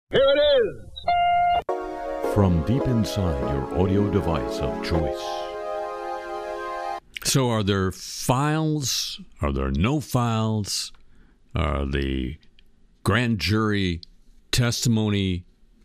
Here it is! From deep inside your audio device of choice. So are there files? Are there no files? Are the grand jury testimony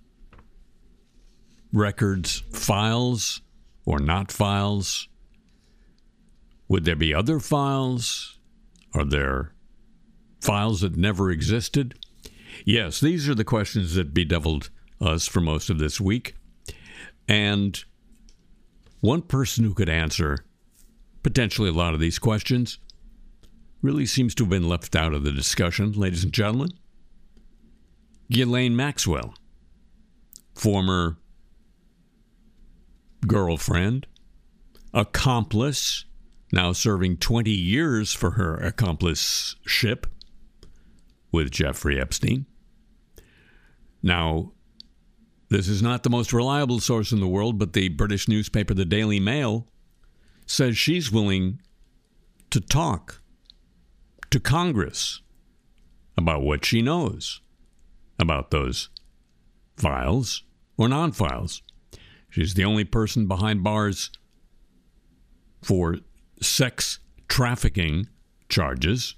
records files or not files? Would there be other files? Are there files that never existed? Yes, these are the questions that bedeviled us for most of this week. And one person who could answer potentially a lot of these questions really seems to have been left out of the discussion, ladies and gentlemen. Ghislaine Maxwell, former girlfriend, accomplice, now serving 20 years for her accompliship with Jeffrey Epstein. Now, this is not the most reliable source in the world, but the British newspaper, the Daily Mail, says she's willing to talk to Congress about what she knows about those files or non-files. She's the only person behind bars for sex trafficking charges.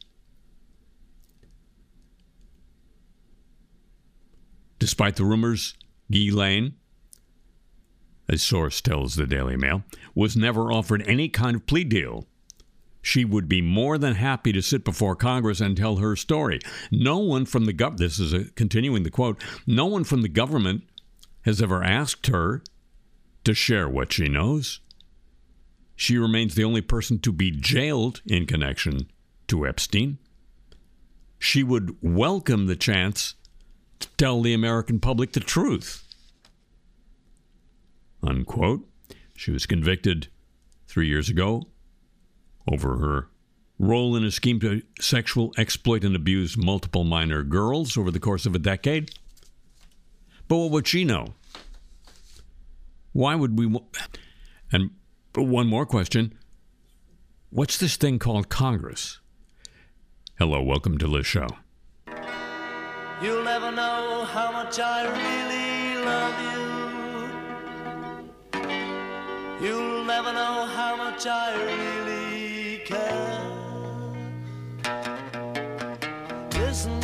Despite the rumors, Ghislaine, a source tells the Daily Mail, was never offered any kind of plea deal. She would be more than happy to sit before Congress and tell her story. No one from the government, this is continuing the quote, no one from the government has ever asked her to share what she knows. She remains the only person to be jailed in connection to Epstein. She would welcome the chance to tell the American public the truth. Unquote. She was convicted 3 years ago over her role in a scheme to sexual exploit and abuse multiple minor girls over the course of a decade. But what would she know? Why would we... And one more question. What's this thing called Congress? Hello, welcome to the show. You'll never know how much I really love you. You'll never know how much I really care. Listen,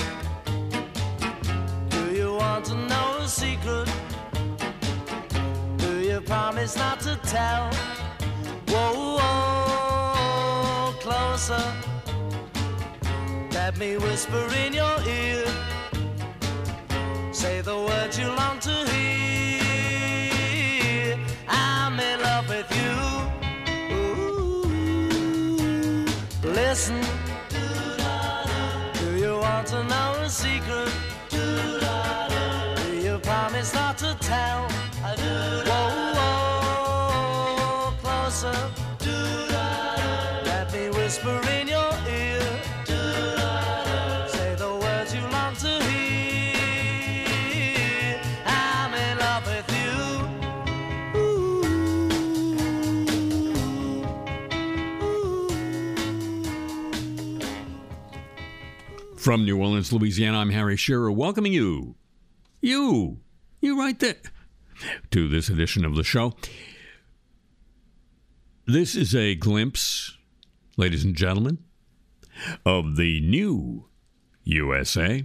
do you want to know a secret? Do you promise not to tell? Whoa, whoa, closer. Let me whisper in your ear. Say the words you long to hear. I'm in love with you. Ooh. Listen. Do you want to know a secret? Do you promise not to tell? Whoa, whoa, closer. Let me whisper in your ear. Say the words you long to hear. I'm in love with you. From New Orleans, Louisiana, I'm Harry Shearer, welcoming you right there, to this edition of the show. This is a glimpse, ladies and gentlemen, of the new USA.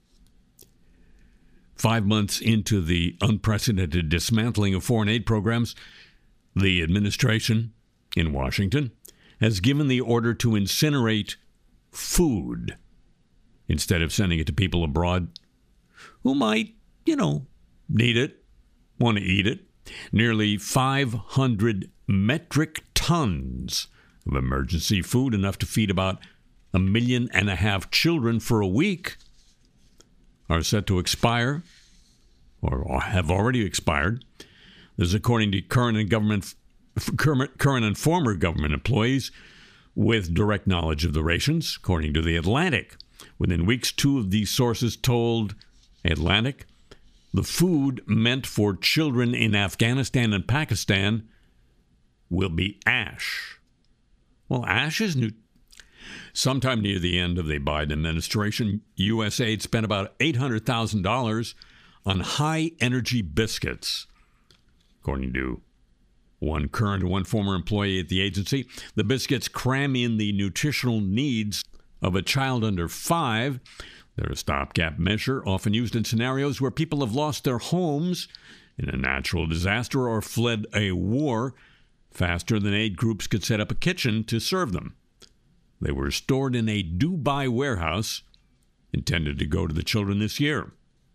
5 months into the unprecedented dismantling of foreign aid programs, the administration in Washington has given the order to incinerate food instead of sending it to people abroad who might, need it, want to eat it. Nearly 500 metric tons of emergency food, enough to feed about 1.5 million children for a week, are set to expire or have already expired. This is according to current and former government employees with direct knowledge of the rations, according to The Atlantic. Within weeks, two of these sources told Atlantic the food meant for children in Afghanistan and Pakistan will be ash. Well, ash is new. Sometime near the end of the Biden administration, USAID spent about $800,000 on high-energy biscuits. According to one current and one former employee at the agency, the biscuits cram in the nutritional needs of a child under 5. They're a stopgap measure often used in scenarios where people have lost their homes in a natural disaster or fled a war faster than aid groups could set up a kitchen to serve them. They were stored in a Dubai warehouse intended to go to the children this year.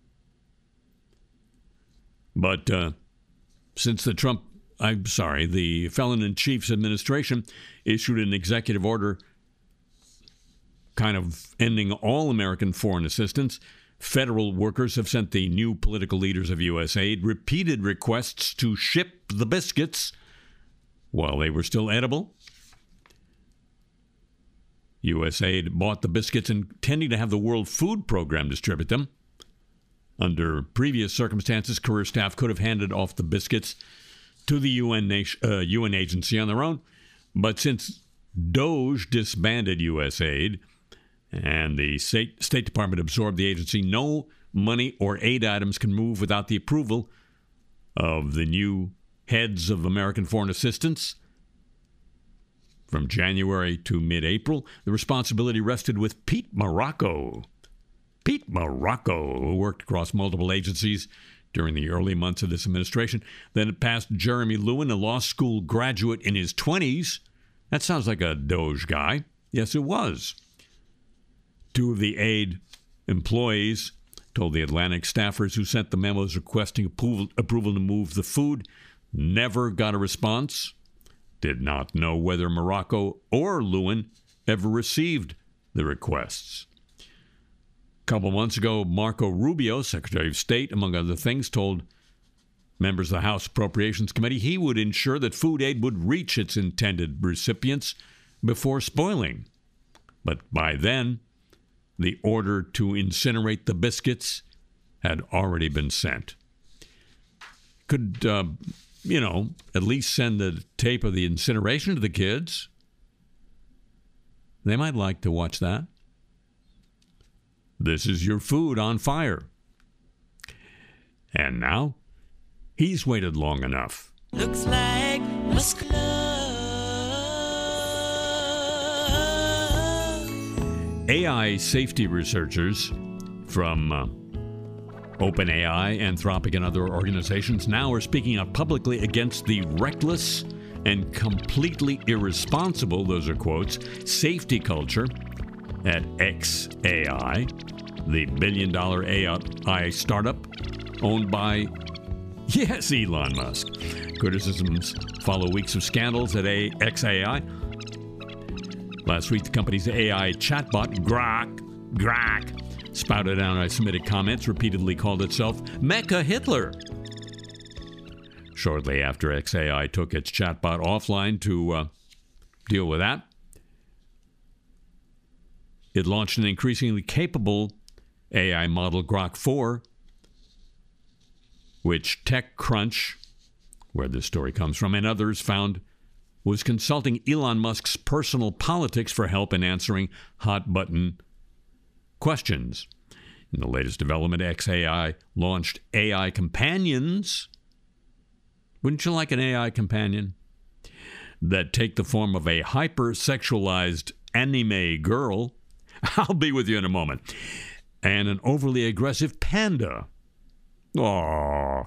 But since the Felon-in-Chief's administration issued an executive order kind of ending all American foreign assistance, federal workers have sent the new political leaders of USAID repeated requests to ship the biscuits while they were still edible. USAID bought the biscuits intending to have the World Food Program distribute them. Under previous circumstances, career staff could have handed off the biscuits to the UN agency on their own. But since DOJ disbanded USAID and the State Department absorbed the agency, no money or aid items can move without the approval of the new heads of American foreign assistance. From January to mid-April, the responsibility rested with Pete Marocco. Pete Marocco, who worked across multiple agencies during the early months of this administration. Then it passed Jeremy Lewin, a law school graduate in his 20s. That sounds like a DOJ guy. Yes, it was. 2 of the aid employees told the Atlantic staffers who sent the memos requesting approval to move the food never got a response, did not know whether Marocco or Lewin ever received the requests. A couple months ago, Marco Rubio, Secretary of State, among other things, told members of the House Appropriations Committee he would ensure that food aid would reach its intended recipients before spoiling. But by then, the order to incinerate the biscuits had already been sent. Could, at least send the tape of the incineration to the kids. They might like to watch that. This is your food on fire. And now, he's waited long enough. Looks like muscular. AI safety researchers from OpenAI, Anthropic, and other organizations now are speaking out publicly against the reckless and completely irresponsible, those are quotes, safety culture at xAI, the billion-dollar AI startup owned by, yes, Elon Musk. Criticisms follow weeks of scandals at xAI. Last week, the company's AI chatbot, Grok, spouted anti-Semitic comments, repeatedly called itself Mecha Hitler. Shortly after xAI took its chatbot offline to deal with that, it launched an increasingly capable AI model, Grok 4, which TechCrunch, where this story comes from, and others found was consulting Elon Musk's personal politics for help in answering hot-button questions. In the latest development, xAI launched AI companions. Wouldn't you like an AI companion? That take the form of a hyper-sexualized anime girl. I'll be with you in a moment. And an overly aggressive panda. Aww.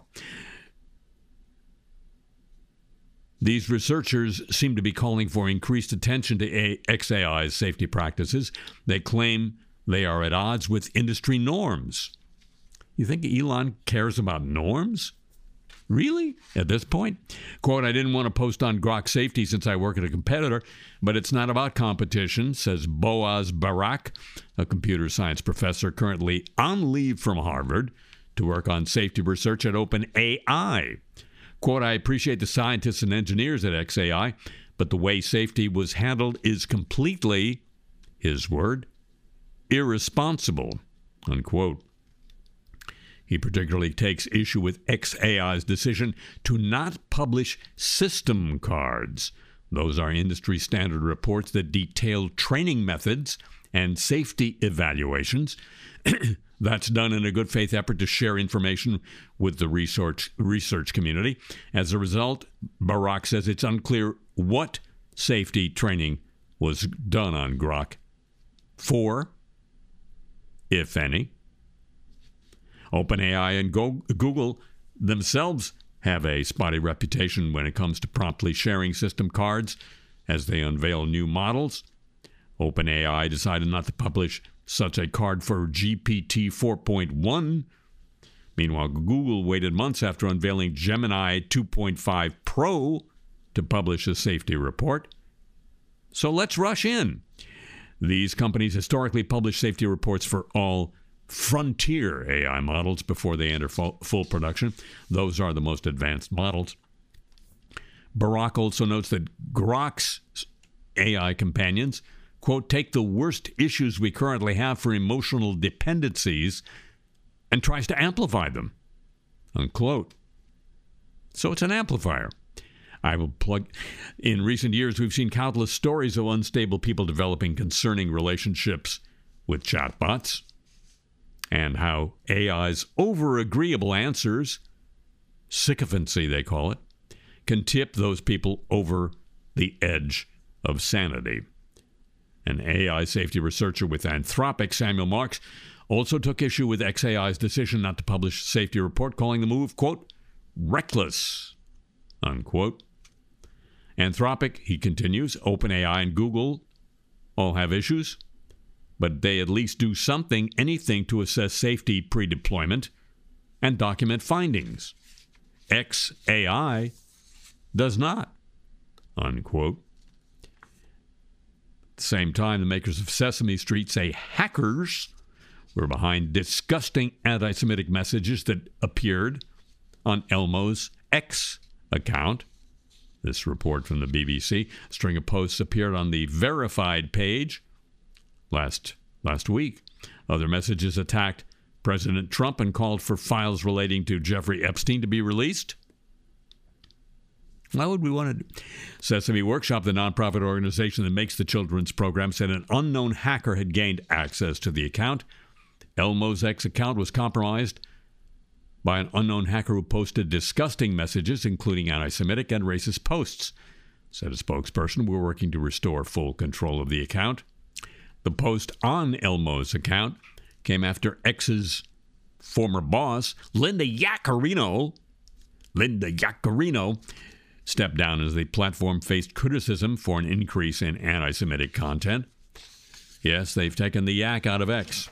These researchers seem to be calling for increased attention to xAI's safety practices. They claim they are at odds with industry norms. You think Elon cares about norms? Really? At this point? Quote, I didn't want to post on Grok safety since I work at a competitor, but it's not about competition, says Boaz Barak, a computer science professor currently on leave from Harvard to work on safety research at OpenAI. Quote, I appreciate the scientists and engineers at xAI, but the way safety was handled is completely, his word, irresponsible, unquote. He particularly takes issue with xAI's decision to not publish system cards. Those are industry standard reports that detail training methods and safety evaluations. That's done in a good faith effort to share information with the research community. As a result, Barak says it's unclear what safety training was done on Grok 4, if any. OpenAI and Google themselves have a spotty reputation when it comes to promptly sharing system cards as they unveil new models. OpenAI decided not to publish such a card for GPT 4.1. Meanwhile, Google waited months after unveiling Gemini 2.5 Pro to publish a safety report. So let's rush in. These companies historically publish safety reports for all frontier AI models before they enter full production. Those are the most advanced models. Barak also notes that Grok's AI companions, quote, take the worst issues we currently have for emotional dependencies and tries to amplify them, unquote. So it's an amplifier. I will plug. In recent years, we've seen countless stories of unstable people developing concerning relationships with chatbots and how AI's over-agreeable answers, sycophancy they call it, can tip those people over the edge of sanity. An AI safety researcher with Anthropic, Samuel Marks, also took issue with xAI's decision not to publish a safety report, calling the move, quote, reckless, unquote. Anthropic, he continues, OpenAI and Google all have issues, but they at least do something, anything to assess safety pre-deployment and document findings. xAI does not, unquote. At the same time, the makers of Sesame Street say hackers were behind disgusting anti-Semitic messages that appeared on Elmo's X account. This report from the BBC. A string of posts appeared on the verified page last week. Other messages attacked President Trump and called for files relating to Jeffrey Epstein to be released. Why would we want to? Sesame Workshop, the nonprofit organization that makes the children's program, said an unknown hacker had gained access to the account. Elmo's X account was compromised by an unknown hacker who posted disgusting messages, including anti-Semitic and racist posts. Said a spokesperson, we're working to restore full control of the account. The post on Elmo's account came after X's former boss, Linda Yaccarino, stepped down as the platform faced criticism for an increase in anti-Semitic content. Yes, they've taken the yak out of X.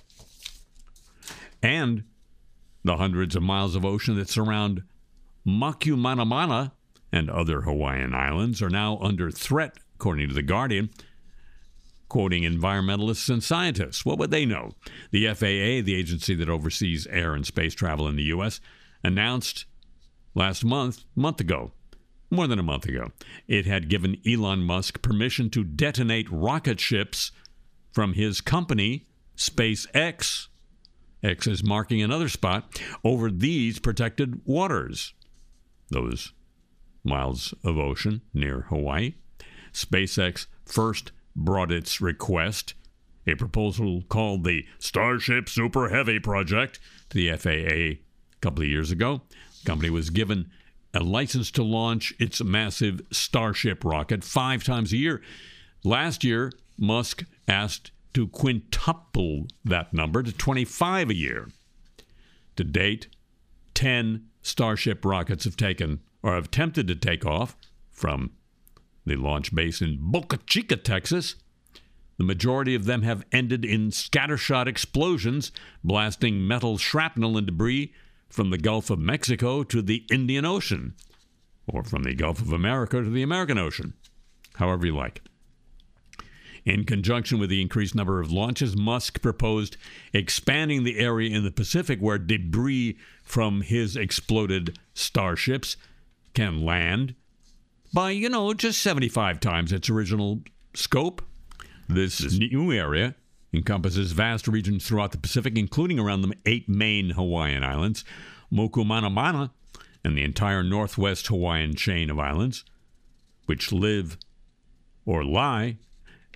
And the hundreds of miles of ocean that surround Makumanamana and other Hawaiian islands are now under threat, according to The Guardian, quoting environmentalists and scientists. What would they know? The FAA, the agency that oversees air and space travel in the U.S., announced last month ago, more than a month ago, it had given Elon Musk permission to detonate rocket ships from his company, SpaceX. X is marking another spot over these protected waters, those miles of ocean near Hawaii. SpaceX first brought its request, a proposal called the Starship Super Heavy Project, to the FAA a couple of years ago. The company was given a license to launch its massive Starship rocket 5 times a year. Last year, Musk asked to quintuple that number to 25 a year. To date, 10 Starship rockets have taken or have attempted to take off from the launch base in Boca Chica, Texas. The majority of them have ended in scattershot explosions, blasting metal shrapnel and debris from the Gulf of Mexico to the Indian Ocean, or from the Gulf of America to the American Ocean, however you like. In conjunction with the increased number of launches, Musk proposed expanding the area in the Pacific where debris from his exploded starships can land by, just 75 times its original scope. This new area encompasses vast regions throughout the Pacific, including around the 8 main Hawaiian islands, Mokumanamana, and the entire northwest Hawaiian chain of islands, which live or lie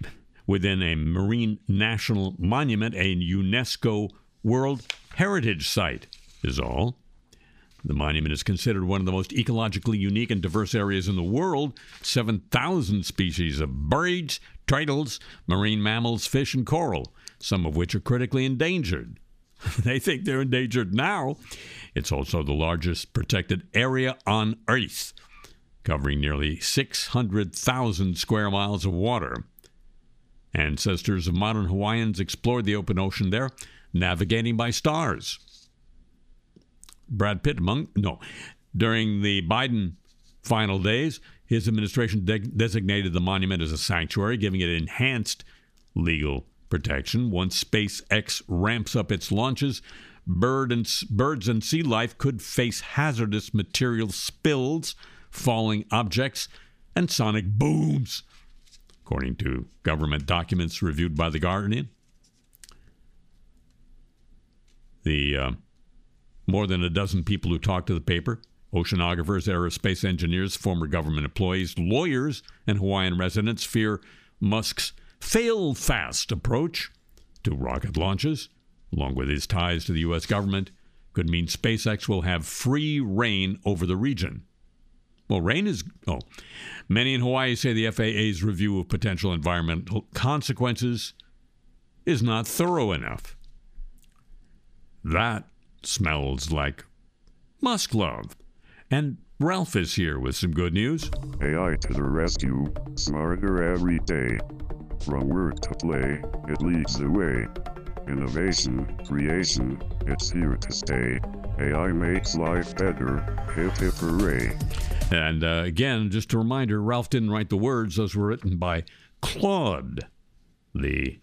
within a marine national monument, a UNESCO World Heritage Site, is all. The monument is considered one of the most ecologically unique and diverse areas in the world. 7,000 species of birds, turtles, marine mammals, fish, and coral, some of which are critically endangered. They think they're endangered now. It's also the largest protected area on Earth, covering nearly 600,000 square miles of water. Ancestors of modern Hawaiians explored the open ocean there, navigating by stars. Brad Pitt during the Biden final days, his administration designated the monument as a sanctuary, giving it enhanced legal protection. Once SpaceX ramps up its launches, birds and sea life could face hazardous material spills, falling objects, and sonic booms, according to government documents reviewed by The Guardian. The more than a dozen people who talked to the paper, oceanographers, aerospace engineers, former government employees, lawyers, and Hawaiian residents, fear Musk's fail-fast approach to rocket launches, along with his ties to the U.S. government, could mean SpaceX will have free reign over the region. Well, many in Hawaii say the FAA's review of potential environmental consequences is not thorough enough. That smells like Musk love. And Ralph is here with some good news. AI to the rescue, smarter every day. From work to play, it leads the way. Innovation, creation, it's here to stay. AI makes life better. Hip hip hooray. And again, just a reminder, Ralph didn't write the words. Those were written by Claude, the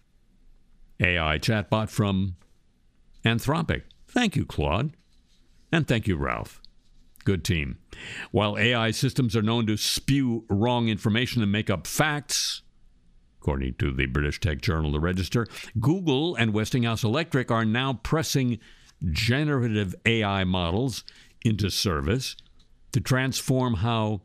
AI chatbot from Anthropic. Thank you, Claude. And thank you, Ralph. Good team. While AI systems are known to spew wrong information and make up facts, according to the British tech journal The Register, Google and Westinghouse Electric are now pressing generative AI models into service to transform how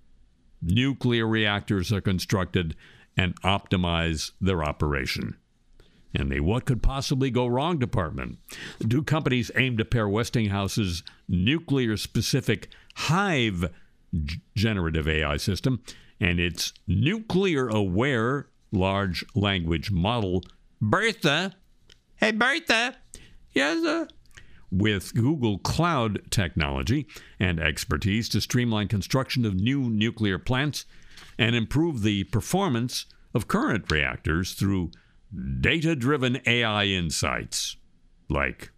nuclear reactors are constructed and optimize their operation. In the What Could Possibly Go Wrong department, the two companies aim to pair Westinghouse's nuclear-specific Hive generative AI system and its nuclear-aware large language model, Bertha. Hey, Bertha. Yes, with Google Cloud technology and expertise to streamline construction of new nuclear plants and improve the performance of current reactors through data-driven AI insights, like,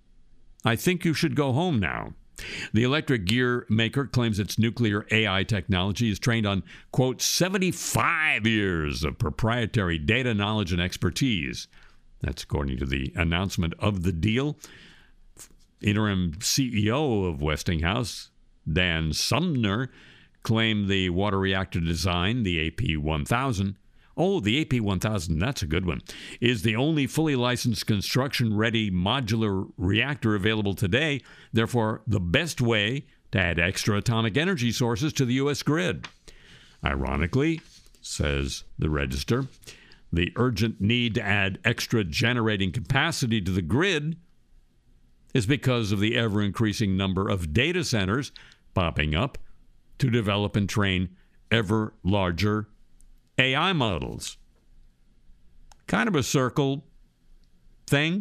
I think you should go home now. The electric gear maker claims its nuclear AI technology is trained on, quote, 75 years of proprietary data knowledge and expertise. That's according to the announcement of the deal. Interim CEO of Westinghouse, Dan Sumner, claimed the water reactor design, the AP1000, the AP1000, that's a good one, is the only fully licensed construction-ready modular reactor available today, therefore the best way to add extra atomic energy sources to the U.S. grid. Ironically, says the Register, the urgent need to add extra generating capacity to the grid is because of the ever-increasing number of data centers popping up to develop and train ever larger AI models. Kind of a circle thing.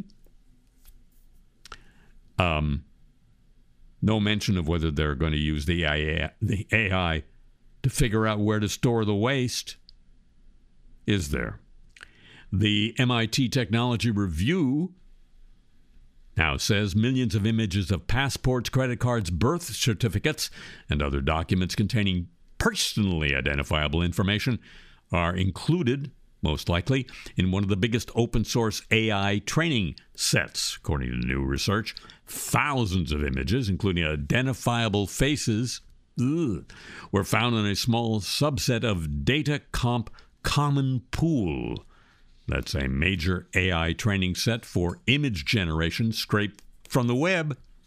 No mention of whether they're going to use the AI to figure out where to store the waste, is there? The MIT Technology Review now says millions of images of passports, credit cards, birth certificates, and other documents containing personally identifiable information are included, most likely, in one of the biggest open-source AI training sets, according to new research. Thousands of images, including identifiable faces, were found in a small subset of Data Comp Common Pool. That's a major AI training set for image generation scraped from the web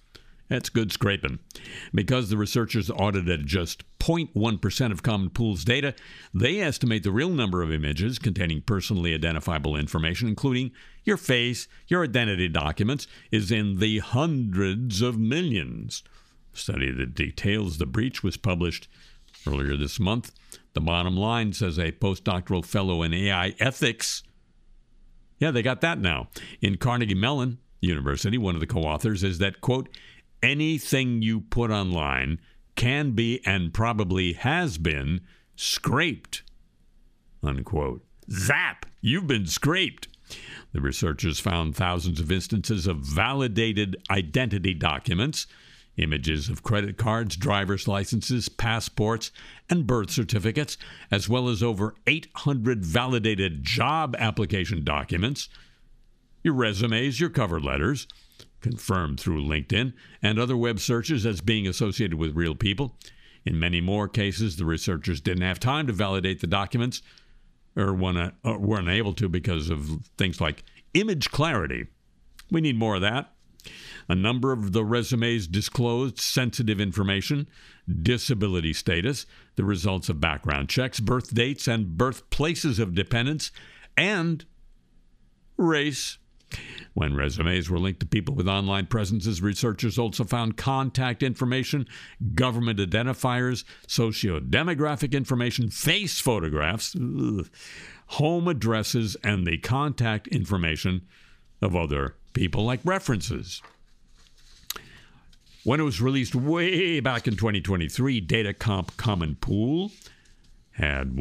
That's good scraping. Because the researchers audited just 0.1% of Common Pool's data, they estimate the real number of images containing personally identifiable information, including your face, your identity documents, is in the hundreds of millions. A study that details the breach was published earlier this month. The bottom line, says a postdoctoral fellow in AI ethics, yeah, they got that now, in Carnegie Mellon University, one of the co-authors, is that, quote, anything you put online can be and probably has been scraped, unquote. Zap! You've been scraped. The researchers found thousands of instances of validated identity documents, images of credit cards, driver's licenses, passports, and birth certificates, as well as over 800 validated job application documents, your resumes, your cover letters, confirmed through LinkedIn, and other web searches as being associated with real people. In many more cases, the researchers didn't have time to validate the documents or were unable to because of things like image clarity. We need more of that. A number of the resumes disclosed sensitive information, disability status, the results of background checks, birth dates and birthplaces of dependents, and race. When resumes were linked to people with online presences, researchers also found contact information, government identifiers, socio-demographic information, face photographs, home addresses, and the contact information of other people like references. When it was released way back in 2023, Datacomp Common Pool had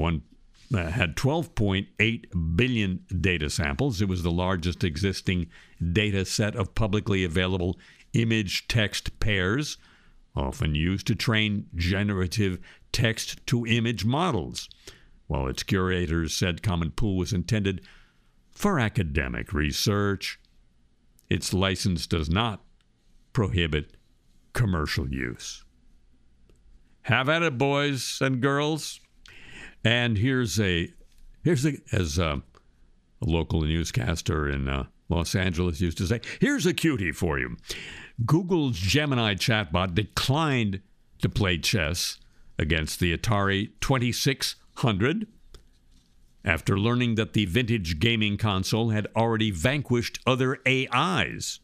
12.8 billion data samples. It was the largest existing data set of publicly available image-text pairs, often used to train generative text-to-image models. While its curators said Common Pool was intended for academic research, its license does not prohibit commercial use. Have at it, boys and girls. And here's a local newscaster in Los Angeles used to say, here's a cutie for you. Google's Gemini chatbot declined to play chess against the Atari 2600 after learning that the vintage gaming console had already vanquished other AIs.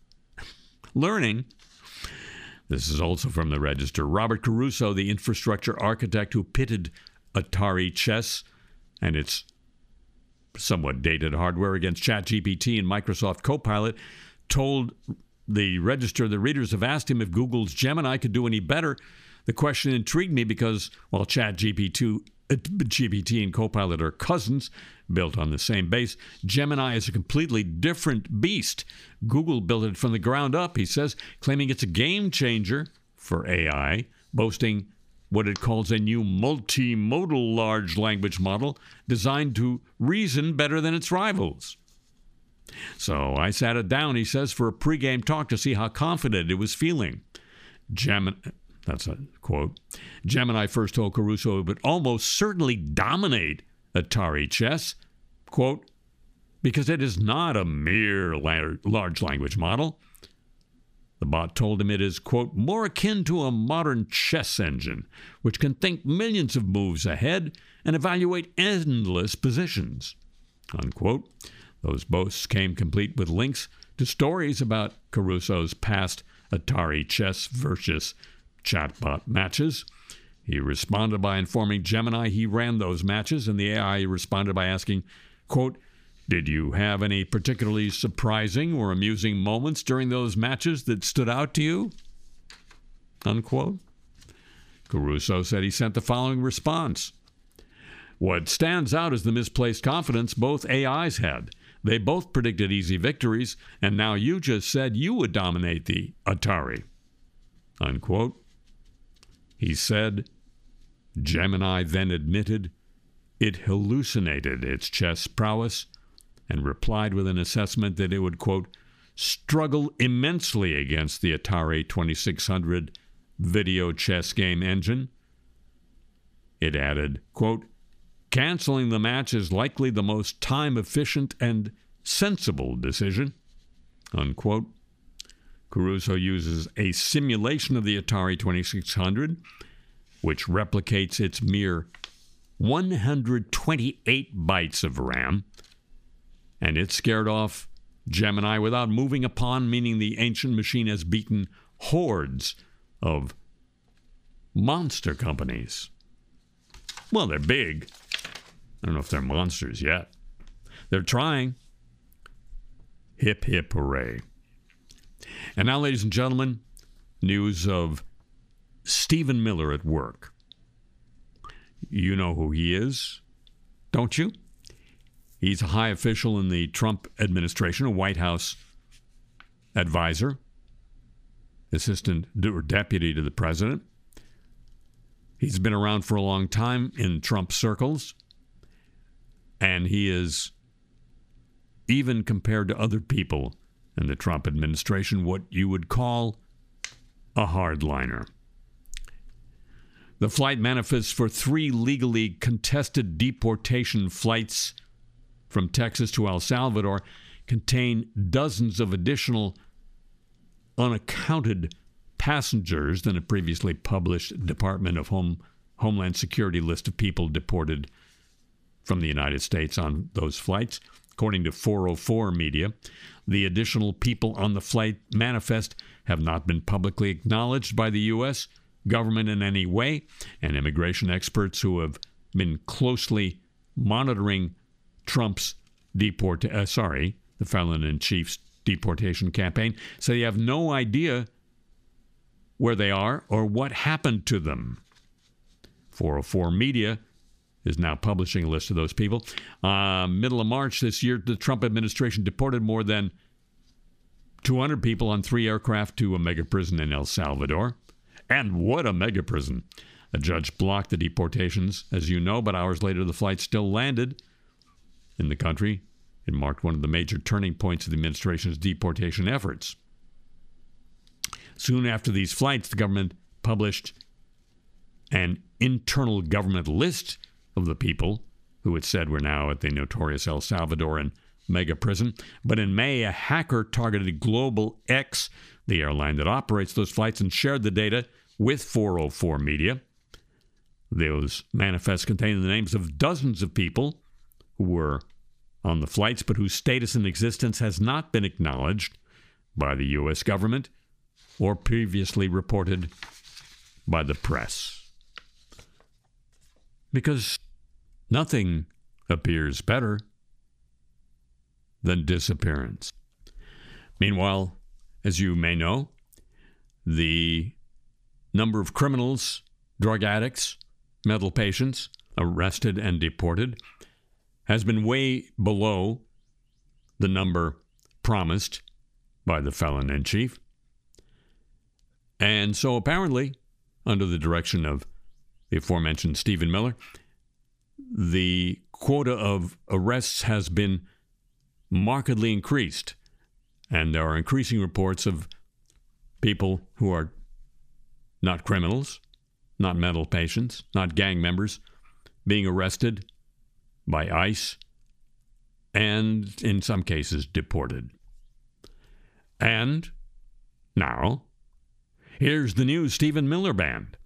This is also from the Register. Robert Caruso, the infrastructure architect who pitted Atari chess and its somewhat dated hardware against ChatGPT and Microsoft Copilot, told the Register the readers have asked him if Google's Gemini could do any better. The question intrigued me because while ChatGPT and Copilot are cousins, built on the same base, Gemini is a completely different beast. Google built it from the ground up, he says, claiming it's a game changer for AI, boasting what it calls a new multimodal large language model designed to reason better than its rivals. So I sat it down, he says, for a pregame talk to see how confident it was feeling. That's a quote. Gemini first told Caruso it would almost certainly dominate Atari chess, quote, because it is not a mere large language model. The bot told him it is, quote, more akin to a modern chess engine, which can think millions of moves ahead and evaluate endless positions, unquote. Those boasts came complete with links to stories about Caruso's past Atari chess versus chatbot matches. He responded by informing Gemini he ran those matches, and the AI responded by asking, quote, did you have any particularly surprising or amusing moments during those matches that stood out to you? Unquote. Caruso said he sent the following response. What stands out is the misplaced confidence both AIs had. They both predicted easy victories, and now you just said you would dominate the Atari. Unquote. He said, Gemini then admitted it hallucinated its chess prowess and replied with an assessment that it would, quote, struggle immensely against the Atari 2600 video chess game engine. It added, quote, canceling the match is likely the most time-efficient and sensible decision, unquote. Caruso uses a simulation of the Atari 2600, which replicates its mere 128 bytes of RAM, and it scared off Gemini without moving a pawn, meaning the ancient machine has beaten hordes of monster companies. Well, they're big. I don't know if they're monsters yet. They're trying. Hip, hip, hooray. And now, ladies and gentlemen, news of Stephen Miller at work. You know who he is, don't you? He's a high official in the Trump administration, a White House advisor, assistant or deputy to the president. He's been around for a long time in Trump circles, and he is, even compared to other people in the Trump administration, what you would call a hardliner. The flight manifests for 3 legally contested deportation flights from Texas to El Salvador contain dozens of additional unaccounted passengers than a previously published Department of Homeland Security list of people deported from the United States on those flights. According to 404 Media, the additional people on the flight manifest have not been publicly acknowledged by the U.S. government in any way, and immigration experts who have been closely monitoring Trump's the felon-in-chief's deportation campaign say they have no idea where they are or what happened to them. 404 Media is now publishing a list of those people. Middle of March this year, the Trump administration deported more than 200 people on 3 aircraft to a mega prison in El Salvador. And what a mega prison. A judge blocked the deportations, as you know, but hours later the flight still landed in the country. It marked one of the major turning points of the administration's deportation efforts. Soon after these flights, the government published an internal government list of the people who it said were now at the notorious El Salvadoran mega prison. But in May, a hacker targeted Global X, the airline that operates those flights, and shared the data with 404 Media. Those manifests contain the names of dozens of people who were on the flights, but whose status and existence has not been acknowledged by the U.S. government or previously reported by the press. Because nothing appears better than disappearance. Meanwhile, as you may know, the number of criminals, drug addicts, mental patients arrested and deported has been way below the number promised by the felon-in-chief. And so apparently, under the direction of the aforementioned Stephen Miller, the quota of arrests has been markedly increased. And there are increasing reports of people who are not criminals, not mental patients, not gang members, being arrested by ICE and, in some cases, deported. And now, here's the new Stephen Miller Band.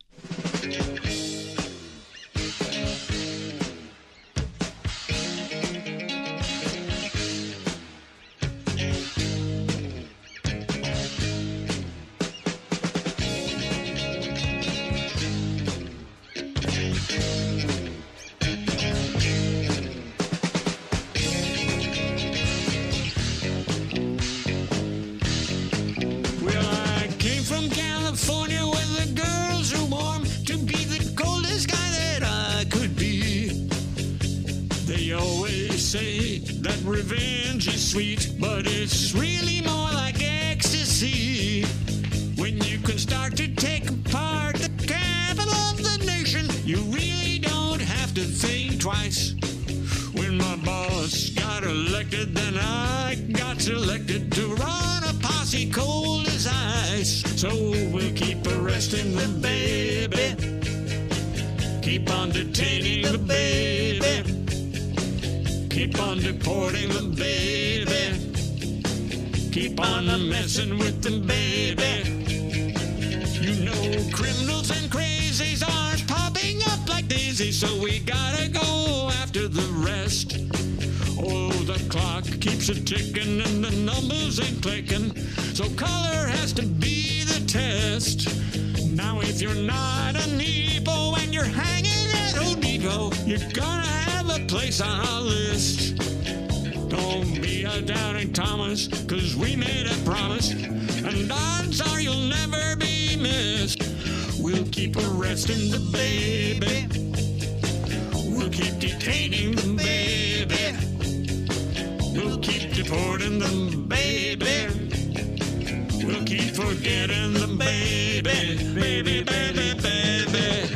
Revenge is sweet, but it's really more like ecstasy. When you can start to take apart the capital of the nation, you really don't have to think twice. When my boss got elected, then I got selected to run a posse cold as ice. So we'll keep arresting the baby, keep on detaining the baby, keep on deporting the baby, keep on messing with them, baby. You know criminals and crazies are popping up like daisies, so we gotta go after the rest. Oh, the clock keeps a ticking and the numbers ain't clicking, so color has to be the test. Now if you're not a Nepo and you're hanging at Home Depot, you're gonna have a place on our list. Don't be a doubting Thomas, 'cause we made a promise, and odds are you'll never be missed. We'll keep arresting the baby, we'll keep detaining them, baby, we'll keep deporting them, baby, we'll keep forgetting them, baby, baby, baby, baby.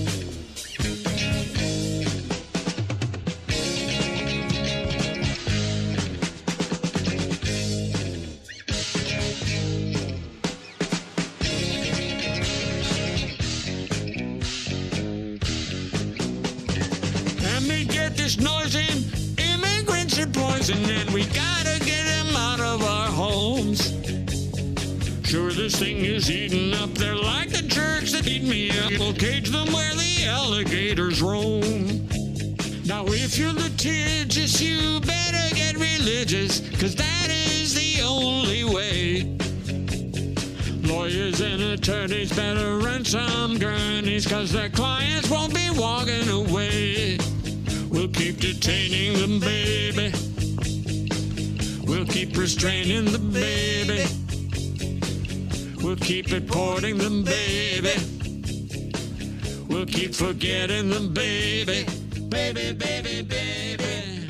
This noisy immigrants are poison, and we gotta get them out of our homes. Sure, this thing is eating up. They're like the jerks that eat me up. We'll cage them where the alligators roam. Now, if you're litigious, you better get religious, 'cause that is the only way. Lawyers and attorneys better run some gurneys, 'cause their clients won't be walking away. We'll keep detaining them, baby, we'll keep restraining them, baby, we'll keep deporting them, baby, we'll keep forgetting them, baby, baby, baby, baby.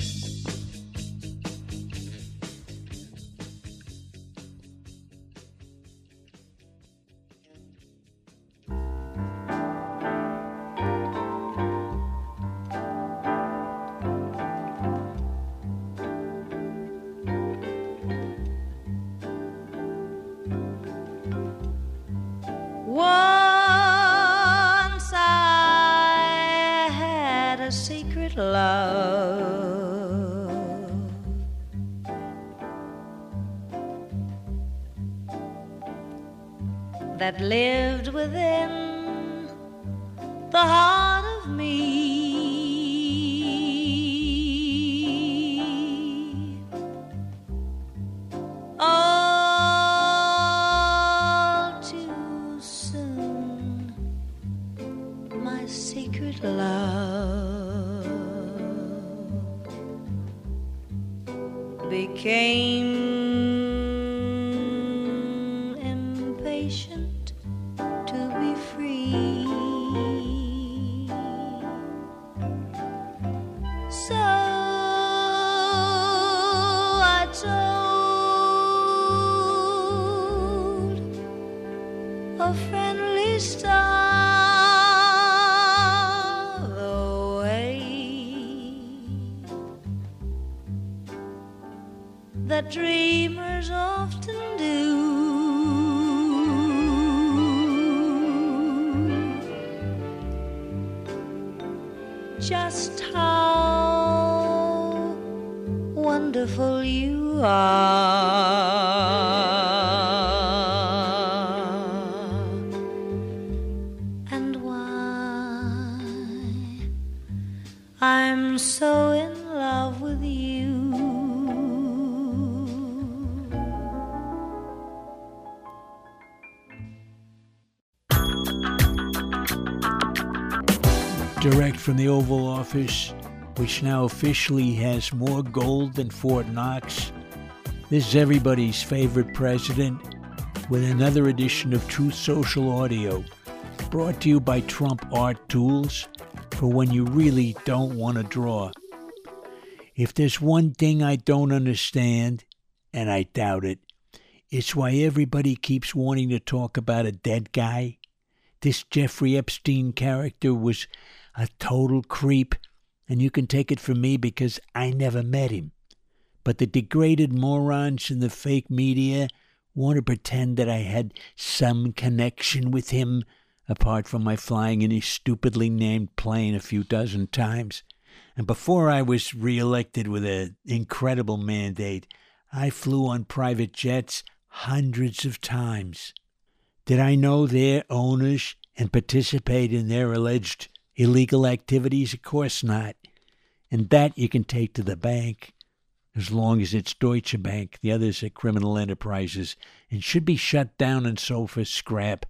Once I had a secret love, that lived within the heart of me. All too soon, my secret love became impatient to be free. So I told a friendly star the way that dreamers often do. Just how wonderful you are, and why I'm so in love with you. Direct from the Oval Office, which now officially has more gold than Fort Knox, this is everybody's favorite president with another edition of Truth Social Audio, brought to you by Trump Art Tools for when you really don't want to draw. If there's one thing I don't understand, and I doubt it, it's why everybody keeps wanting to talk about a dead guy. This Jeffrey Epstein character was a total creep, and you can take it from me because I never met him. But the degraded morons in the fake media want to pretend that I had some connection with him, apart from my flying in his stupidly named plane a few dozen times. And before I was reelected with an incredible mandate, I flew on private jets hundreds of times. Did I know their owners and participate in their alleged illegal activities? Of course not. And that you can take to the bank, as long as it's Deutsche Bank. The others are criminal enterprises and should be shut down and sold for scrap.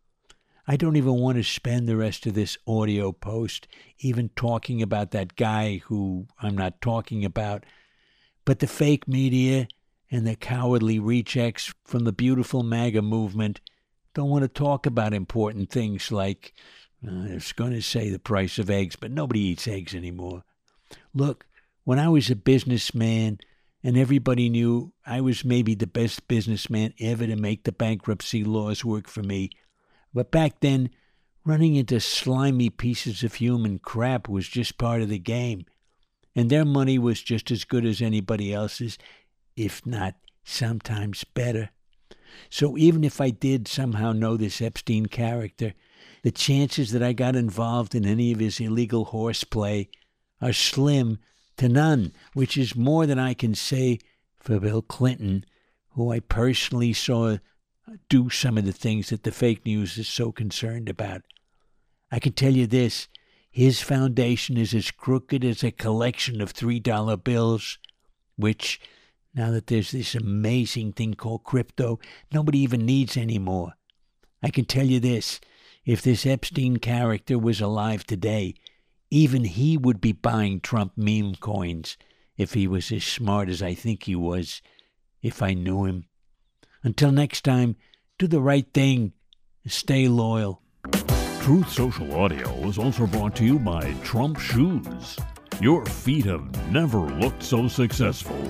I don't even want to spend the rest of this audio post even talking about that guy who I'm not talking about, but the fake media and the cowardly rejects from the beautiful MAGA movement don't want to talk about important things like, I was going to say the price of eggs, but nobody eats eggs anymore. Look, when I was a businessman and everybody knew I was maybe the best businessman ever to make the bankruptcy laws work for me, but back then, running into slimy pieces of human crap was just part of the game, and their money was just as good as anybody else's, if not sometimes better. So even if I did somehow know this Epstein character, the chances that I got involved in any of his illegal horseplay are slim to none, which is more than I can say for Bill Clinton, who I personally saw do some of the things that the fake news is so concerned about. I can tell you this, his foundation is as crooked as a collection of $3 bills, which, now that there's this amazing thing called crypto, nobody even needs anymore. I can tell you this, if this Epstein character was alive today, even he would be buying Trump meme coins if he was as smart as I think he was, if I knew him. Until next time, do the right thing and stay loyal. Truth Social Audio is also brought to you by Trump Shoes. Your feet have never looked so successful.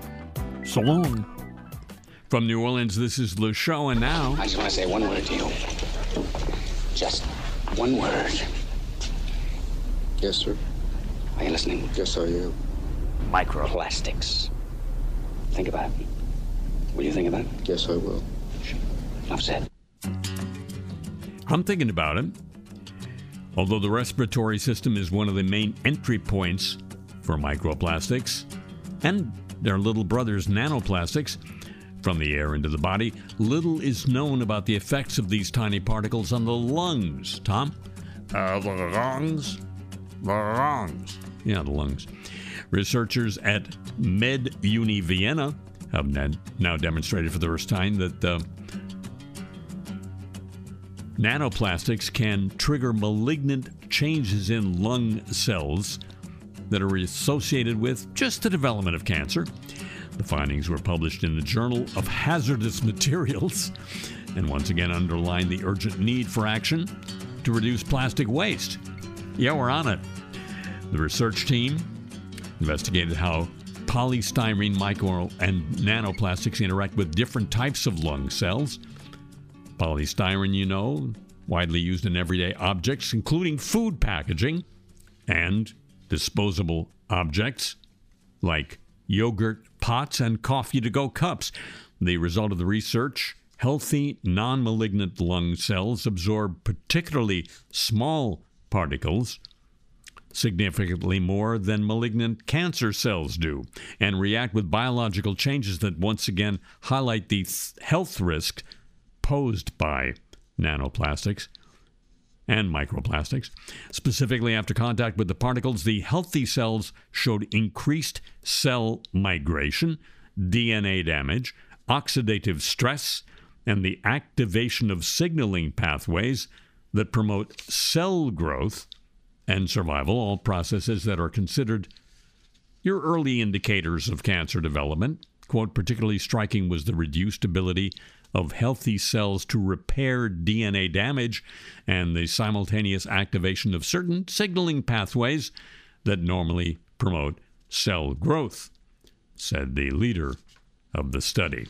So long. From New Orleans, this is Le Show, and now... I just want to say one word to you. Just one word. Yes, sir. Are you listening? Yes, I am. Microplastics. Think about it. Will you think about it? Yes, I will. Enough said. I'm thinking about it. Although the respiratory system is one of the main entry points for microplastics, and their little brothers, nanoplastics, from the air into the body, little is known about the effects of these tiny particles on the lungs. Tom? The lungs? The lungs. Yeah, the lungs. Researchers at MedUni Vienna have now demonstrated for the first time that nanoplastics can trigger malignant changes in lung cells that are associated with just the development of cancer. The findings were published in the Journal of Hazardous Materials and once again underline the urgent need for action to reduce plastic waste. Yeah, we're on it. The research team investigated how polystyrene, micro, and nanoplastics interact with different types of lung cells. Polystyrene, you know, widely used in everyday objects, including food packaging and disposable objects like yogurt pots and coffee-to-go cups. The result of the research, healthy, non-malignant lung cells absorb particularly small particles, significantly more than malignant cancer cells do, and react with biological changes that once again highlight the health risk posed by nanoplastics and microplastics. Specifically, after contact with the particles, the healthy cells showed increased cell migration, DNA damage, oxidative stress, and the activation of signaling pathways that promote cell growth and survival, all processes that are considered your early indicators of cancer development. Quote, particularly striking was the reduced ability of healthy cells to repair DNA damage and the simultaneous activation of certain signaling pathways that normally promote cell growth, said the leader of the study.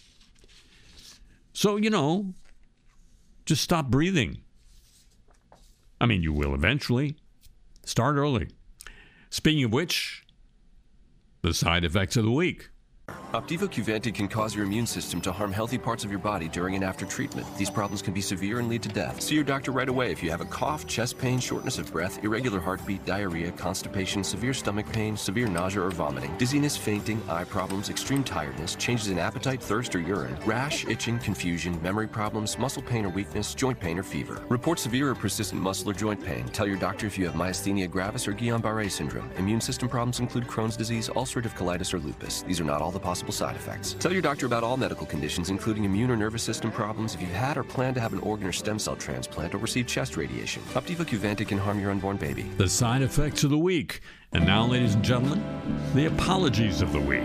So, you know, just stop breathing. I mean, you will eventually. Start early. Speaking of which, the side effects of the week. Opdivo Qvantig can cause your immune system to harm healthy parts of your body during and after treatment. These problems can be severe and lead to death. See your doctor right away if you have a cough, chest pain, shortness of breath, irregular heartbeat, diarrhea, constipation, severe stomach pain, severe nausea or vomiting, dizziness, fainting, eye problems, extreme tiredness, changes in appetite, thirst, or urine, rash, itching, confusion, memory problems, muscle pain or weakness, joint pain or fever. Report severe or persistent muscle or joint pain. Tell your doctor if you have myasthenia gravis or Guillain-Barré syndrome. Immune system problems include Crohn's disease, ulcerative colitis, or lupus. These are not all the possible side effects. Tell your doctor about all medical conditions, including immune or nervous system problems, if you've had or plan to have an organ or stem cell transplant or receive chest radiation. Opdivo Qvantig can harm your unborn baby. The side effects of the week. And now, ladies and gentlemen, the apologies of the week.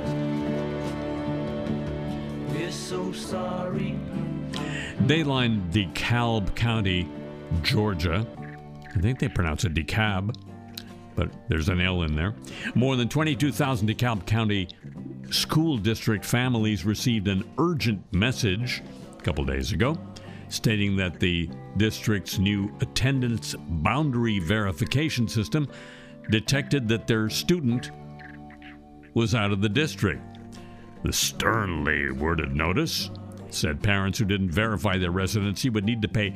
We're so sorry. Dayline, DeKalb County, Georgia. I think they pronounce it DeKalb, but there's an L in there. More than 22,000 DeKalb County school district families received an urgent message a couple days ago stating that the district's new attendance boundary verification system detected that their student was out of the district. The sternly worded notice said parents who didn't verify their residency would need to pay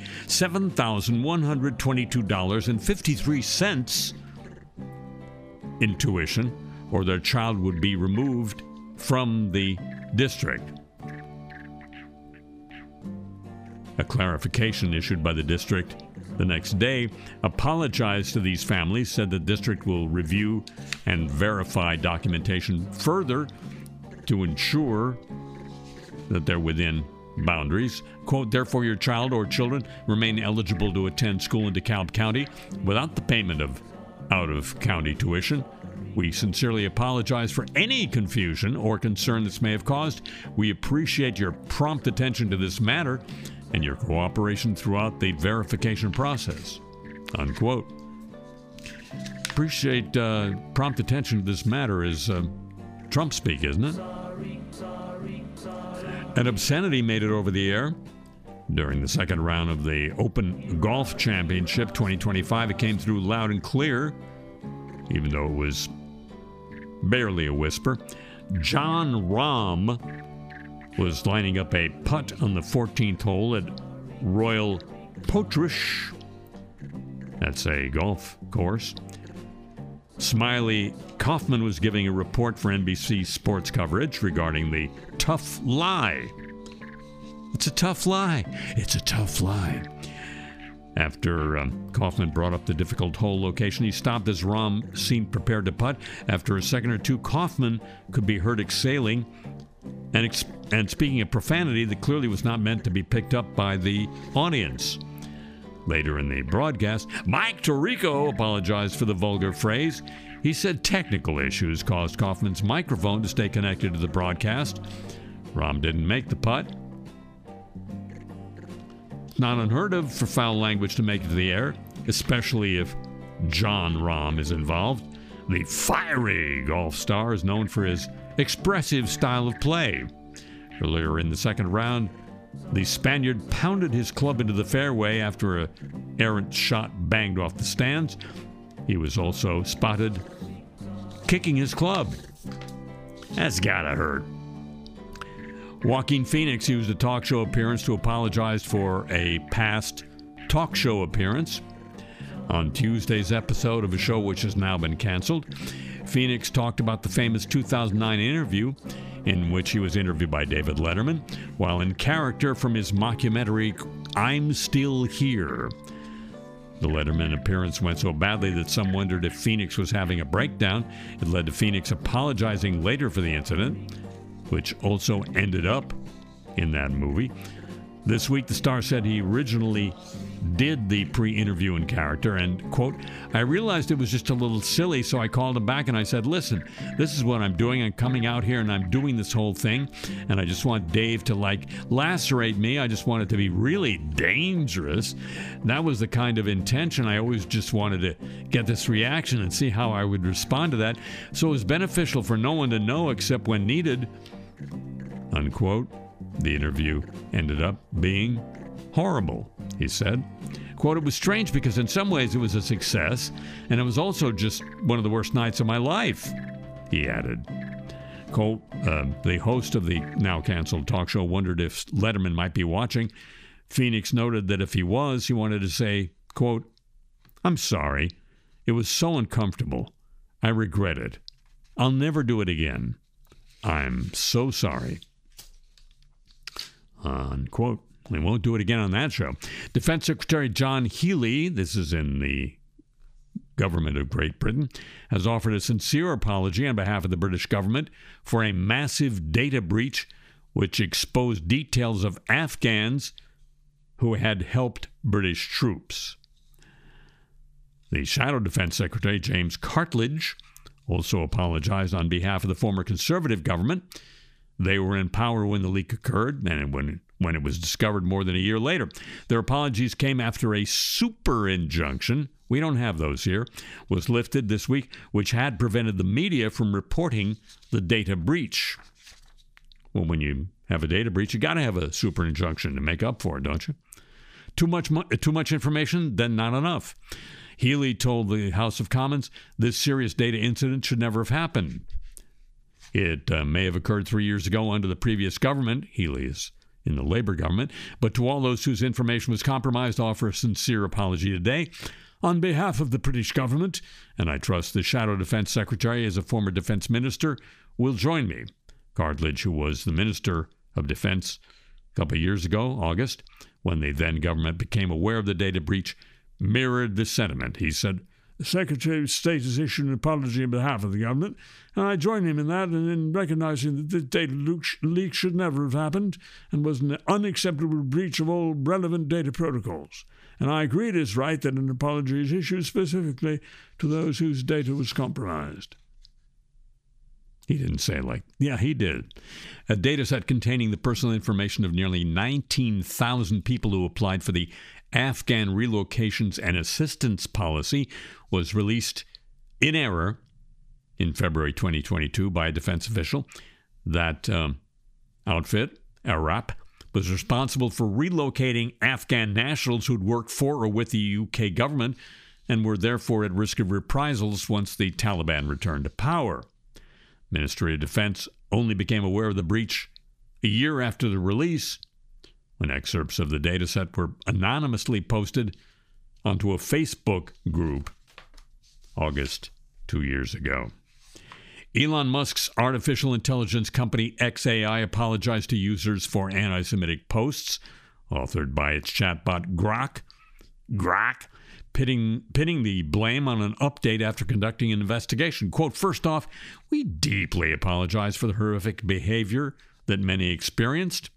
$7,122.53 in tuition, or their child would be removed from the district. A clarification issued by the district the next day apologized to these families, said the district will review and verify documentation further to ensure that they're within boundaries. Quote, therefore your child or children remain eligible to attend school in DeKalb County without the payment of out-of-county tuition. We sincerely apologize for any confusion or concern this may have caused. We appreciate your prompt attention to this matter and your cooperation throughout the verification process. Unquote. Appreciate prompt attention to this matter is Trump speak, isn't it? An obscenity made it over the air during the second round of the Open Golf Championship 2025. It came through loud and clear, even though it was barely a whisper. Jon Rahm was lining up a putt on the 14th hole at Royal Portrush. That's a golf course. Smiley Kaufman was giving a report for NBC Sports coverage regarding the tough lie. It's a tough lie. It's a tough lie. After Kaufman brought up the difficult hole location, he stopped as Rahm seemed prepared to putt. After a second or two, Kaufman could be heard exhaling and speaking of profanity that clearly was not meant to be picked up by the audience. Later in the broadcast, Mike Tirico apologized for the vulgar phrase. He said technical issues caused Kaufman's microphone to stay connected to the broadcast. Rahm didn't make the putt. It's not unheard of for foul language to make it to the air, especially if Jon Rahm is involved. The fiery golf star is known for his expressive style of play. Earlier in the second round, the Spaniard pounded his club into the fairway after an errant shot banged off the stands. He was also spotted kicking his club. That's gotta hurt. Joaquin Phoenix used a talk show appearance to apologize for a past talk show appearance on Tuesday's episode of a show which has now been canceled. Phoenix talked about the famous 2009 interview in which he was interviewed by David Letterman, while in character from his mockumentary, I'm Still Here. The Letterman appearance went so badly that some wondered if Phoenix was having a breakdown. It led to Phoenix apologizing later for the incident, which also ended up in that movie. This week, the star said he originally did the pre-interview in character and, quote, I realized it was just a little silly, so I called him back and I said, listen, this is what I'm doing. I'm coming out here and I'm doing this whole thing, and I just want Dave to, lacerate me. I just want it to be really dangerous. That was the kind of intention. I always just wanted to get this reaction and see how I would respond to that. So it was beneficial for no one to know except when needed, unquote. The interview ended up being horrible, he said. Quote, it was strange because in some ways it was a success, and it was also just one of the worst nights of my life, he added. Quote, the host of the now canceled talk show wondered if Letterman might be watching. Phoenix noted that if he was, he wanted to say, quote, "I'm sorry. It was so uncomfortable. I regret it. I'll never do it again. I'm so sorry." Unquote. We won't do it again on that show. Defense Secretary John Healey, this is in the government of Great Britain, has offered a sincere apology on behalf of the British government for a massive data breach which exposed details of Afghans who had helped British troops. The Shadow Defense Secretary, James Cartledge, also apologized on behalf of the former Conservative government. They were in power when the leak occurred, and when it was discovered more than a year later. Their apologies came after a super injunction, we don't have those here, was lifted this week, which had prevented the media from reporting the data breach. Well, when you have a data breach, you got to have a super injunction to make up for it, don't you? Too much information, then not enough. Healey told the House of Commons this serious data incident should never have happened. It may have occurred 3 years ago under the previous government. Healey is in the Labour government. But to all those whose information was compromised, I offer a sincere apology today on behalf of the British government, and I trust the Shadow Defense Secretary, as a former defense minister, will join me. Cartledge, who was the Minister of Defense a couple of years ago, August, when the then government became aware of the data breach, mirrored the sentiment. He said, "The Secretary of State has issued an apology on behalf of the government, and I join him in that and in recognizing that this data leak should never have happened and was an unacceptable breach of all relevant data protocols. And I agree it is right that an apology is issued specifically to those whose data was compromised." He didn't say yeah, he did. A data set containing the personal information of nearly 19,000 people who applied for the Afghan Relocations and Assistance Policy was released in error in February 2022 by a defense official. That outfit, ARAP, was responsible for relocating Afghan nationals who'd worked for or with the UK government and were therefore at risk of reprisals once the Taliban returned to power. Ministry of Defense only became aware of the breach a year after the release, when excerpts of the dataset were anonymously posted onto a Facebook group August 2 years ago. Elon Musk's artificial intelligence company xAI apologized to users for anti-Semitic posts authored by its chatbot Grok, pinning the blame on an update after conducting an investigation. Quote, "First off, we deeply apologize for the horrific behavior that many experienced,"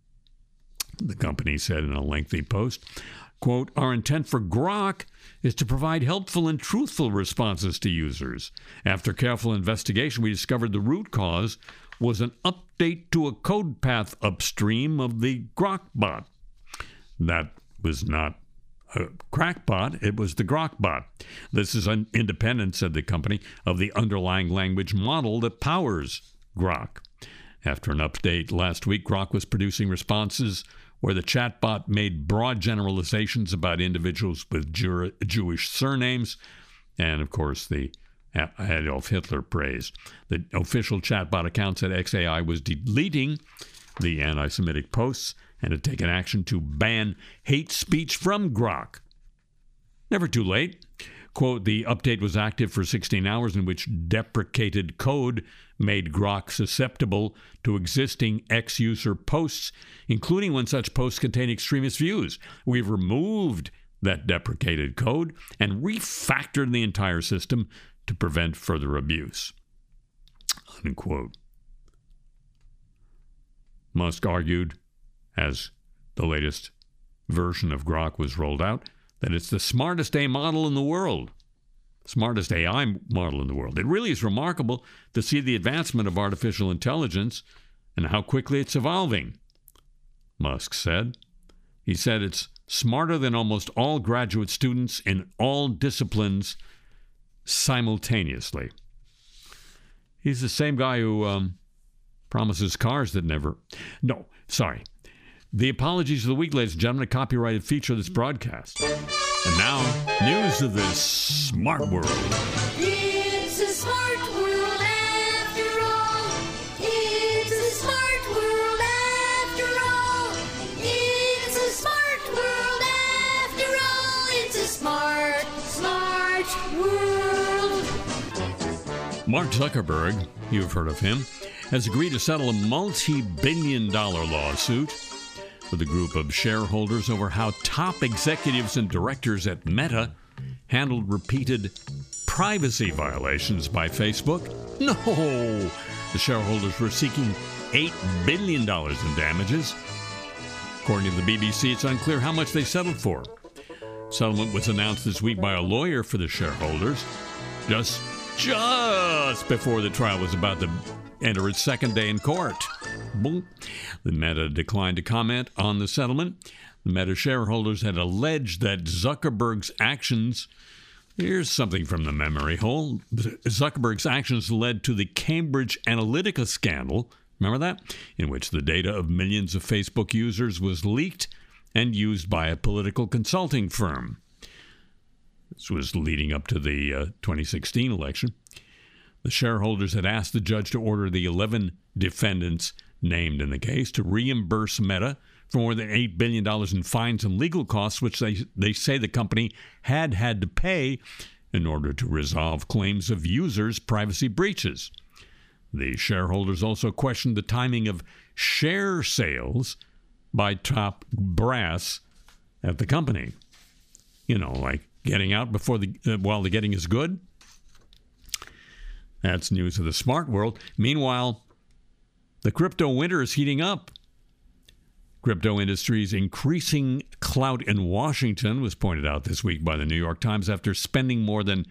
the company said in a lengthy post. Quote, "Our intent for Grok is to provide helpful and truthful responses to users. After careful investigation, we discovered the root cause was an update to a code path upstream of the Grok bot. That was not a crackbot, it was the Grok bot. This is independent," said the company, "of the underlying language model that powers Grok." After an update last week, Grok was producing responses where the chatbot made broad generalizations about individuals with Jewish surnames, and, of course, the Adolf Hitler praise. The official chatbot account said xAI was deleting the anti-Semitic posts and had taken action to ban hate speech from Grok. Never too late. Quote, "The update was active for 16 hours in which deprecated code made Grok susceptible to existing X-user posts, including when such posts contain extremist views. We've removed that deprecated code and refactored the entire system to prevent further abuse." Unquote. Musk argued, as the latest version of Grok was rolled out, that it's the smartest AI model in the world. Smartest AI model in the world. It really is remarkable to see the advancement of artificial intelligence and how quickly it's evolving, Musk said. He said it's smarter than almost all graduate students in all disciplines simultaneously. He's the same guy who promises cars that never... No, sorry. The apologies of the week, ladies and gentlemen, a copyrighted feature of this broadcast. And now, news of this smart world. It's a smart world after all. Mark Zuckerberg, you've heard of him, has agreed to settle a multi-billion-dollar lawsuit with a group of shareholders over how top executives and directors at Meta handled repeated privacy violations by Facebook. No! The shareholders were seeking $8 billion in damages. According to the BBC, it's unclear how much they settled for. Settlement was announced this week by a lawyer for the shareholders, just before the trial was about to enter its second day in court. Boom. The Meta declined to comment on the settlement. The Meta shareholders had alleged that Zuckerberg's actions, here's something from the memory hole, Zuckerberg's actions led to the Cambridge Analytica scandal, remember that? In which the data of millions of Facebook users was leaked and used by a political consulting firm. This was leading up to the 2016 election. The shareholders had asked the judge to order the 11 defendants named in the case to reimburse Meta for more than $8 billion in fines and legal costs, which they say the company had to pay in order to resolve claims of users' privacy breaches. The shareholders also questioned the timing of share sales by top brass at the company. You know, like getting out before while the getting is good. That's news of the smart world. Meanwhile, the crypto winter is heating up. Crypto industry's increasing clout in Washington was pointed out this week by the New York Times after spending more than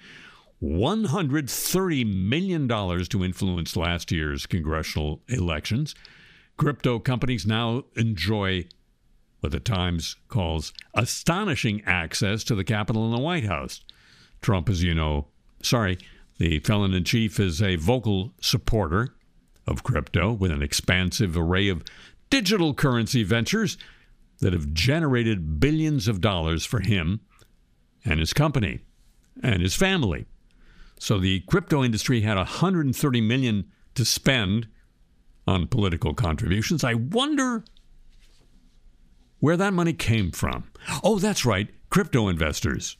$130 million to influence last year's congressional elections. Crypto companies now enjoy what the Times calls astonishing access to the Capitol and the White House. Trump, as you know, the felon-in-chief is a vocal supporter of crypto with an expansive array of digital currency ventures that have generated billions of dollars for him and his company and his family. So the crypto industry had $130 million to spend on political contributions. I wonder where that money came from. Oh, that's right, crypto investors.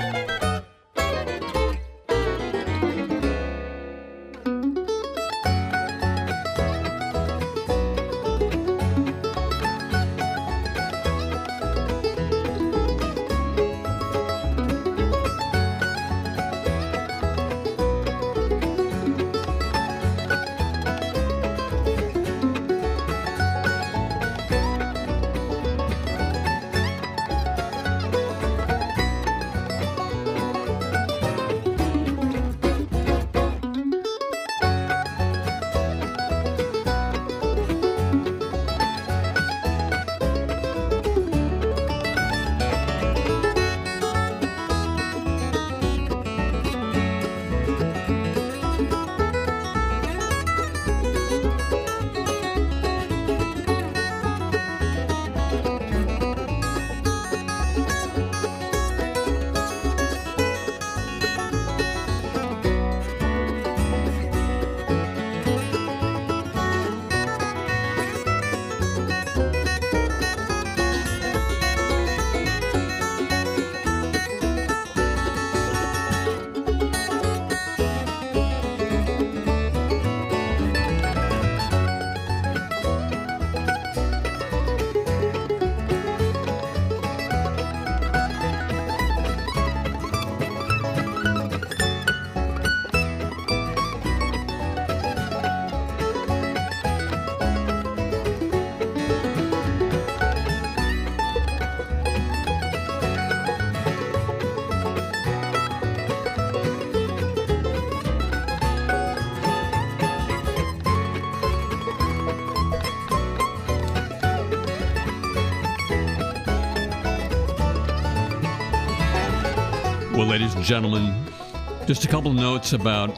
Well, ladies and gentlemen, just a couple notes about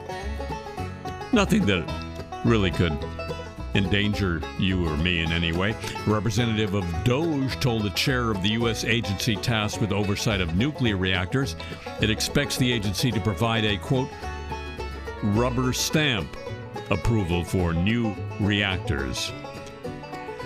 nothing that really could endanger you or me in any way. A representative of DOGE told the chair of the U.S. agency tasked with oversight of nuclear reactors it expects the agency to provide a, quote, rubber stamp approval for new reactors.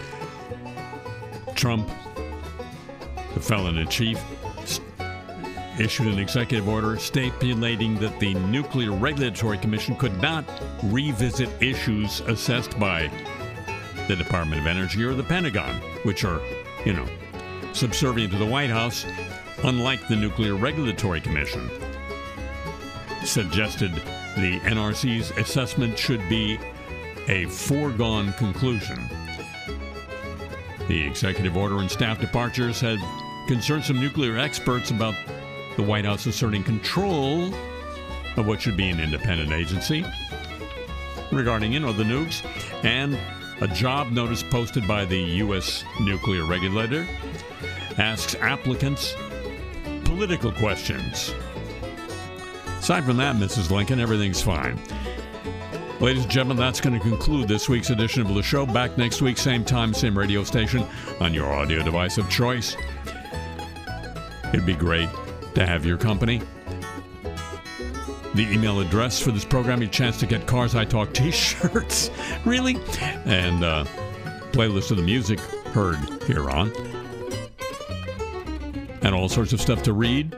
Trump, the felon-in-chief, issued an executive order stipulating that the Nuclear Regulatory Commission could not revisit issues assessed by the Department of Energy or the Pentagon, which are, subservient to the White House, unlike the Nuclear Regulatory Commission. Suggested the NRC's assessment should be a foregone conclusion. The executive order and staff departures had concerned some nuclear experts about the White House asserting control of what should be an independent agency regarding, the nukes, and a job notice posted by the U.S. nuclear regulator asks applicants political questions. Aside from that, Mrs. Lincoln, everything's fine. Ladies and gentlemen, that's going to conclude this week's edition of the show. Back next week, same time, same radio station, on your audio device of choice. It'd be great to have your company. The email address for this program, your chance to get Cars I Talk t-shirts. Really? And playlist of the music heard here on. And all sorts of stuff to read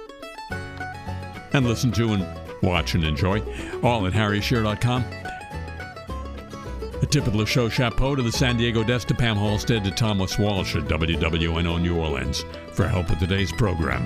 and listen to and watch and enjoy. All at harryshear.com. A tip of the show chapeau to the San Diego desk, to Pam Halstead, to Thomas Walsh at WWNO New Orleans for help with today's program.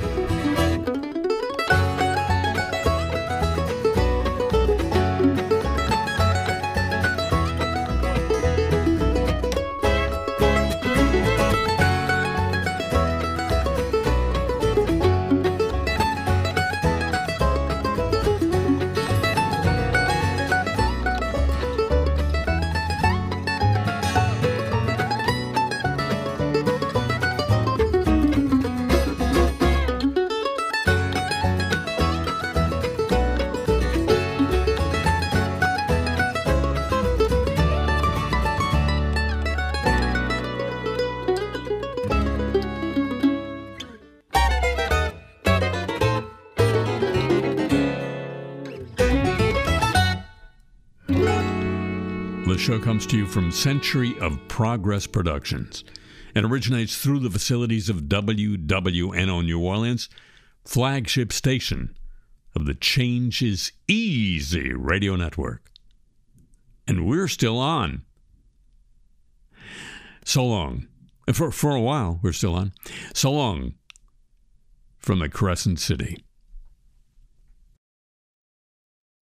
The show comes to you from Century of Progress Productions and originates through the facilities of WWNO New Orleans, flagship station of the Change is Easy radio network. And we're still on. So long. For a while, we're still on. So long from the Crescent City.